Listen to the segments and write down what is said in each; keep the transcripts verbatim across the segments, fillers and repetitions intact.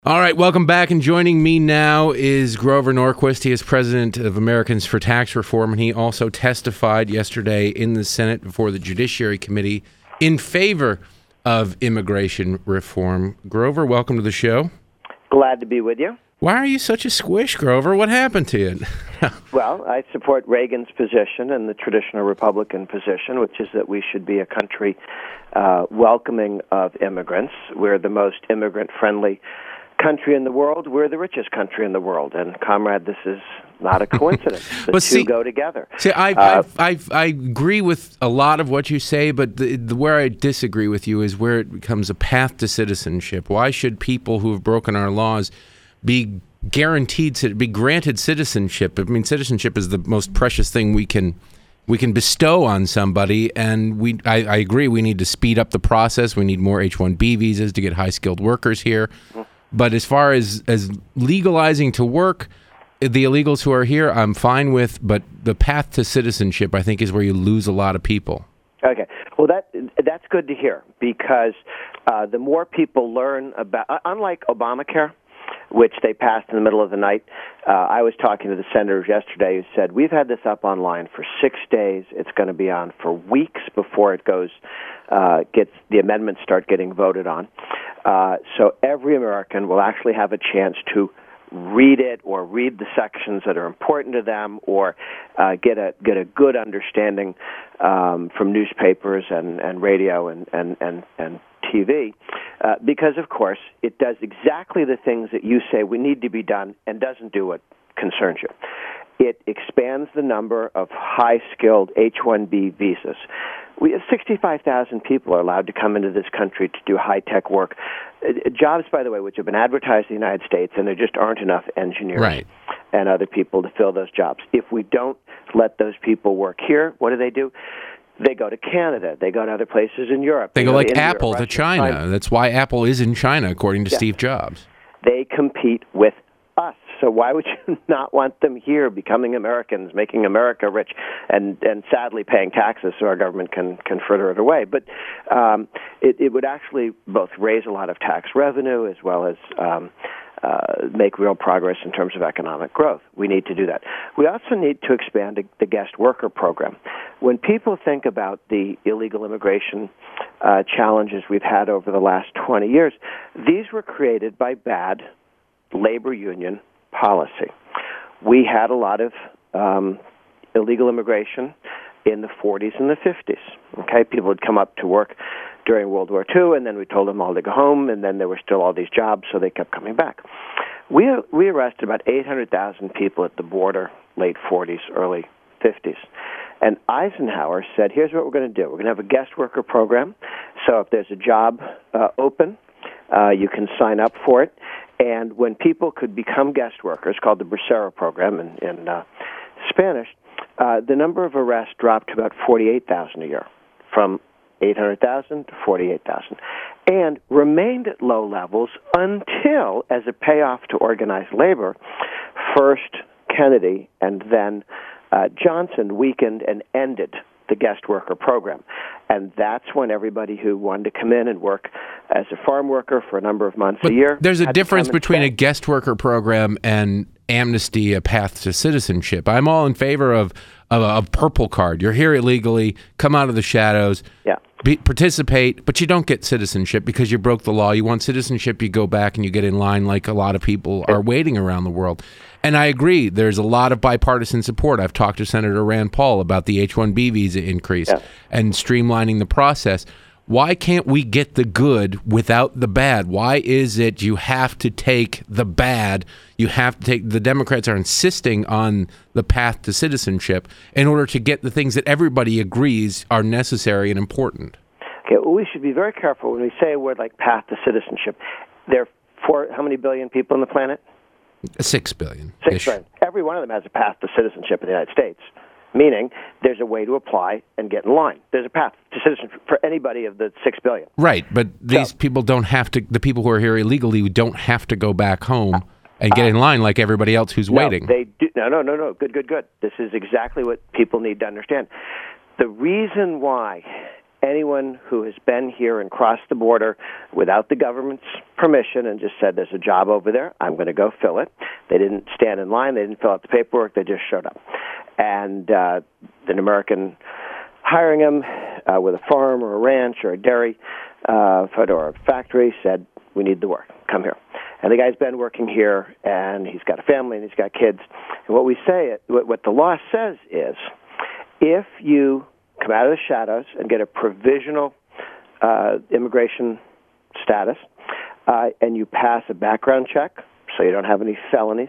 All right, welcome back. And joining me now is Grover Norquist. He is president of Americans for Tax Reform, and he also testified yesterday in the Senate before the Judiciary Committee in favor of immigration reform. Grover, welcome to the show. Glad to be with you. Why are you such a squish, Grover? What happened to you? Well, I support Reagan's position and the traditional Republican position, which is that we should be a country uh, welcoming of immigrants. We're the most immigrant-friendly country in the world. We're the richest country in the world. And, comrade, this is not a coincidence. The well, two see, go together. See, I, uh, I, I, I agree with a lot of what you say, but the, the, where I disagree with you is where it becomes a path to citizenship. Why should people who have broken our laws be guaranteed, be granted citizenship? I mean, citizenship is the most precious thing we can we can bestow on somebody, and we I, I agree we need to speed up the process. We need more H one B visas to get high-skilled workers here. But as far as, as legalizing to work, the illegals who are here, I'm fine with, but the path to citizenship, I think, is where you lose a lot of people. Okay. Well, that that's good to hear, because uh, the more people learn about, uh, unlike Obamacare, which they passed in the middle of the night, uh, I was talking to the senators yesterday who said, we've had this up online for six days. It's going to be on for weeks before it goes, uh, gets the amendments start getting voted on. Uh, so every American will actually have a chance to read it or read the sections that are important to them, or uh, get a get a good understanding um, from newspapers and, and radio and, and, and, and T V, uh, because, of course, it does exactly the things that you say we need to be done and doesn't do what concerns you. It expands the number of high-skilled H one B visas. We have sixty-five thousand people are allowed to come into this country to do high-tech work. Uh, jobs, by the way, which have been advertised in the United States, and there just aren't enough engineers right. and other people to fill those jobs. If we don't let those people work here, what do they do? They go to Canada. They go to other places in Europe. They, they go, go like to India, Apple to China. China. That's why Apple is in China, according to yeah. Steve Jobs. They compete with us. So why would you not want them here, becoming Americans, making America rich, and, and sadly paying taxes so our government can, can fritter it away? But um, it, it would actually both raise a lot of tax revenue as well as um, uh, make real progress in terms of economic growth. We need to do that. We also need to expand the guest worker program. When people think about the illegal immigration uh, challenges we've had over the last twenty years, these were created by bad labor union policy. We had a lot of um, illegal immigration in the forties and the fifties. Okay, people would come up to work during World War Two, and then we told them all to go home, and then there were still all these jobs, so they kept coming back. We we arrested about eight hundred thousand people at the border, late forties, early fifties. And Eisenhower said, here's what we're going to do. We're going to have a guest worker program. So if there's a job uh, open, uh, you can sign up for it. And when people could become guest workers, called the Bracero program in, in uh, Spanish, uh, the number of arrests dropped to about forty-eight thousand a year, from eight hundred thousand to forty-eight thousand, and remained at low levels until, as a payoff to organized labor, first Kennedy and then uh, Johnson weakened and ended the guest worker program. And that's when everybody who wanted to come in and work as a farm worker for a number of months but a year. There's a difference between stay. a guest worker program and amnesty, a path to citizenship. I'm all in favor of, of a purple card. You're here illegally, come out of the shadows, yeah. be, participate, but you don't get citizenship because you broke the law. You want citizenship, you go back and you get in line like a lot of people are waiting around the world. And I agree, there's a lot of bipartisan support. I've talked to Senator Rand Paul about the H one B visa increase yeah. and streamlining the process. Why can't we get the good without the bad? Why is it you have to take the bad? You have to take, the Democrats are insisting on the path to citizenship in order to get the things that everybody agrees are necessary and important. Okay, well, we should be very careful when we say a word like path to citizenship. There are four, how many billion people on the planet? Six billion. Six billion. Every one of them has a path to citizenship in the United States, meaning there's a way to apply and get in line. There's a path to citizenship for anybody of the six billion. Right, but these so, people don't have to, the people who are here illegally don't have to go back home and get uh, in line like everybody else who's no, waiting. They do, no, no, no, no. Good, good, good. This is exactly what people need to understand. The reason why anyone who has been here and crossed the border without the government's permission and just said, there's a job over there, I'm going to go fill it. They didn't stand in line. They didn't fill out the paperwork. They just showed up. And uh, an American hiring them uh, with a farm or a ranch or a dairy uh, or a factory said, we need the work. Come here. And the guy's been working here, and he's got a family, and he's got kids. And what we say, what, what the law says is, if you come out of the shadows and get a provisional uh, immigration status, uh, and you pass a background check, so you don't have any felonies,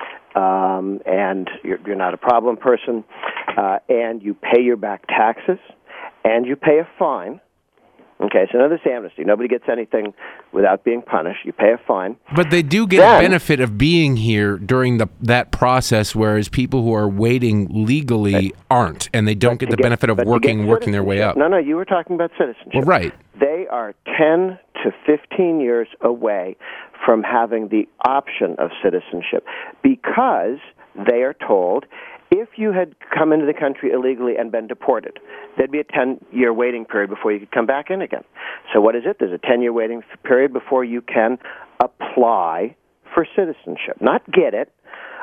um, and you're, you're not a problem person, uh, and you pay your back taxes, and you pay a fine. Okay, so another amnesty. Nobody gets anything without being punished. You pay a fine. But they do get then, a benefit of being here during the that process, whereas people who are waiting legally right. aren't, and they don't get the get, benefit of working working their way up. No, no, you were talking about citizenship. Well, right. They are ten to fifteen years away from having the option of citizenship because they are told, if you had come into the country illegally and been deported, there'd be a ten-year waiting period before you could come back in again. So what is it? There's a ten-year waiting period before you can apply for citizenship. Not get it,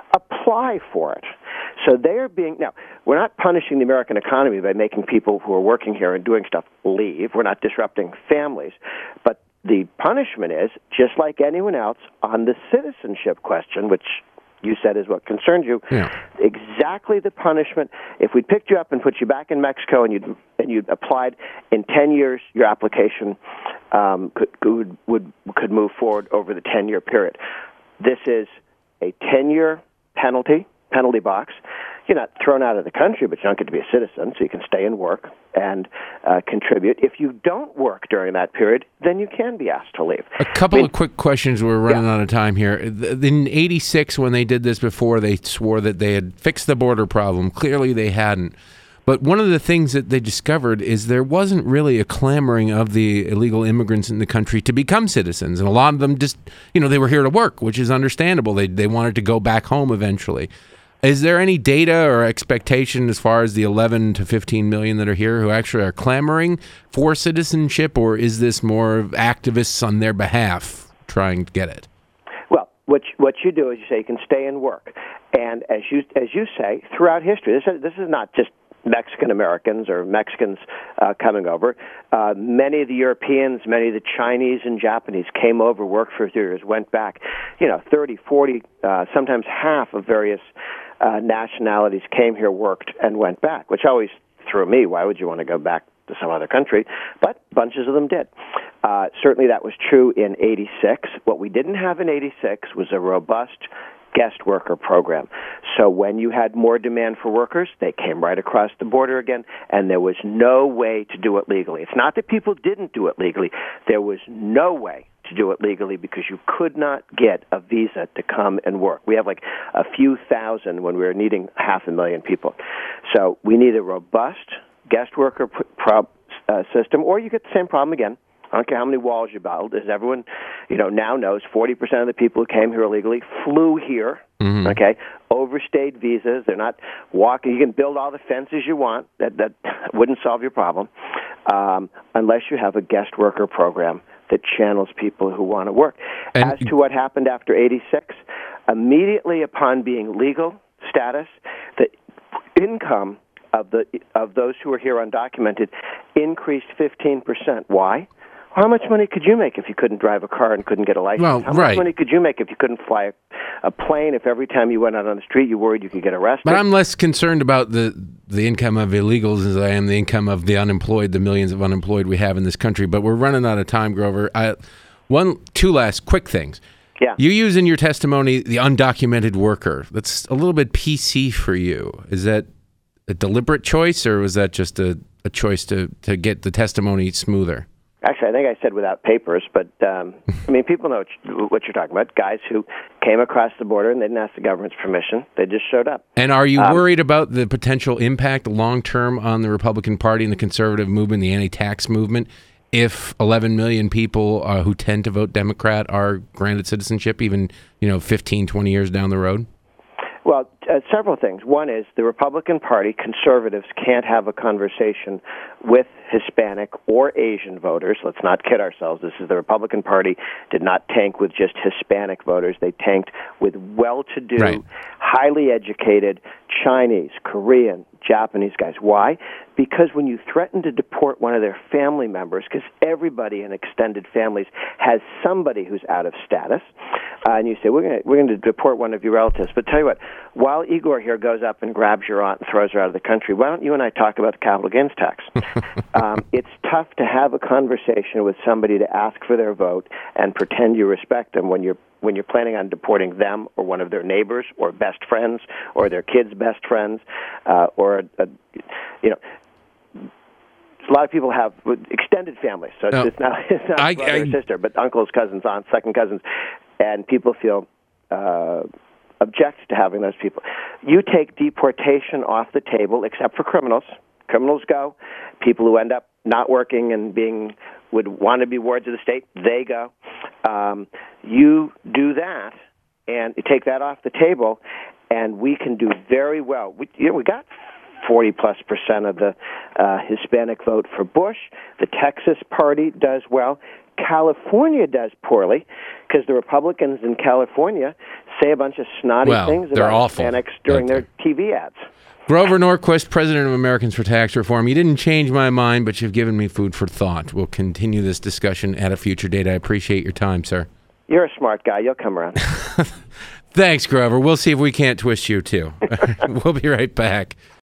apply for it. So they are being... Now, we're not punishing the American economy by making people who are working here and doing stuff leave. We're not disrupting families. But the punishment is, just like anyone else, on the citizenship question, which you said is what concerns you, yeah. exactly the punishment. If we picked you up and put you back in Mexico and you'd, and you'd applied, in ten years, your application um, could, could, would, could move forward over the ten-year period. This is a ten-year penalty, penalty box. You're not thrown out of the country, but you don't get to be a citizen, so you can stay and work and uh, contribute. If you don't work during that period, then you can be asked to leave. A couple I mean, of quick questions. We're running yeah. out of time here. In eighty-six, when they did this before, they swore that they had fixed the border problem. Clearly, they hadn't. But one of the things that they discovered is there wasn't really a clamoring of the illegal immigrants in the country to become citizens. And a lot of them just, you know, they were here to work, which is understandable. They they wanted to go back home eventually. Is there any data or expectation as far as the eleven to fifteen million that are here who actually are clamoring for citizenship, or is this more activists on their behalf trying to get it? Well, what you, what you do is you say you can stay and work. And as you as you say, throughout history, this is, this is not just Mexican Americans or Mexicans uh, coming over. Uh, many of the Europeans, many of the Chinese and Japanese came over, worked for a few years, went back. You know, thirty, forty, uh, sometimes half of various uh, nationalities came here, worked, and went back, which always threw me. Why would you want to go back to some other country? But bunches of them did. Uh, certainly that was true in eighty-six. What we didn't have in eighty-six was a robust guest worker program. So when you had more demand for workers, they came right across the border again, and there was no way to do it legally. It's not that people didn't do it legally. There was no way to do it legally because you could not get a visa to come and work. We have like a few thousand when we were needing half a million people. So we need a robust guest worker pro- uh, system, or you get the same problem again. I don't care how many walls you build. As everyone, you know, now knows, forty percent of the people who came here illegally flew here, mm-hmm. okay, overstayed visas. They're not walking. You can build all the fences you want. That that wouldn't solve your problem um, unless you have a guest worker program that channels people who want to work. And As to what happened after eighty-six, immediately upon being legal status, the income of the of those who are here undocumented increased fifteen percent. Why? How much money could you make if you couldn't drive a car and couldn't get a license? Well, How right. much money could you make if you couldn't fly a, a plane, if every time you went out on the street you worried you could get arrested? But I'm less concerned about the, the income of illegals as I am the income of the unemployed, the millions of unemployed we have in this country. But we're running out of time, Grover. I, one, two last quick things. Yeah. You use in your testimony the undocumented worker. That's a little bit P C for you. Is that a deliberate choice, or was that just a, a choice to, to get the testimony smoother? Actually, I think I said without papers, but, um, I mean, people know what you're talking about. Guys who came across the border and they didn't ask the government's permission. They just showed up. And are you um, worried about the potential impact long-term on the Republican Party and the conservative movement, the anti-tax movement, if eleven million people uh, who tend to vote Democrat are granted citizenship even, you know, fifteen, twenty years down the road? Well, uh, several things. One is the Republican Party, conservatives, can't have a conversation with Hispanic or Asian voters. Let's not kid ourselves. This is the Republican Party did not tank with just Hispanic voters. They tanked with well-to-do, right. highly educated Chinese, Korean, Japanese guys. Why? Because when you threaten to deport one of their family members, because everybody in extended families has somebody who's out of status, uh, and you say, we're going we're going to deport one of your relatives. But tell you what, while Igor here goes up and grabs your aunt and throws her out of the country, why don't you and I talk about the capital gains tax? um, it's tough to have a conversation with somebody to ask for their vote and pretend you respect them when you're when you're planning on deporting them or one of their neighbors or best friends or their kids' best friends, uh, or, a, a, you know, a lot of people have extended families, so no, it's not, it's not I, brother I, or sister, but uncles, cousins, aunts, second cousins, and people feel uh, object to having those people. You take deportation off the table, except for criminals. Criminals go. People who end up not working and being would want to be wards of the state, they go. Um, you do that, and you take that off the table, and we can do very well. We, you know, we got forty plus percent of the uh, Hispanic vote for Bush. The Texas party does well. California does poorly because the Republicans in California say a bunch of snotty well, things they're about awful, Hispanics during their T V ads. Grover Norquist, president of Americans for Tax Reform. You didn't change my mind, but you've given me food for thought. We'll continue this discussion at a future date. I appreciate your time, sir. You're a smart guy. You'll come around. Thanks, Grover. We'll see if we can't twist you, too. We'll be right back.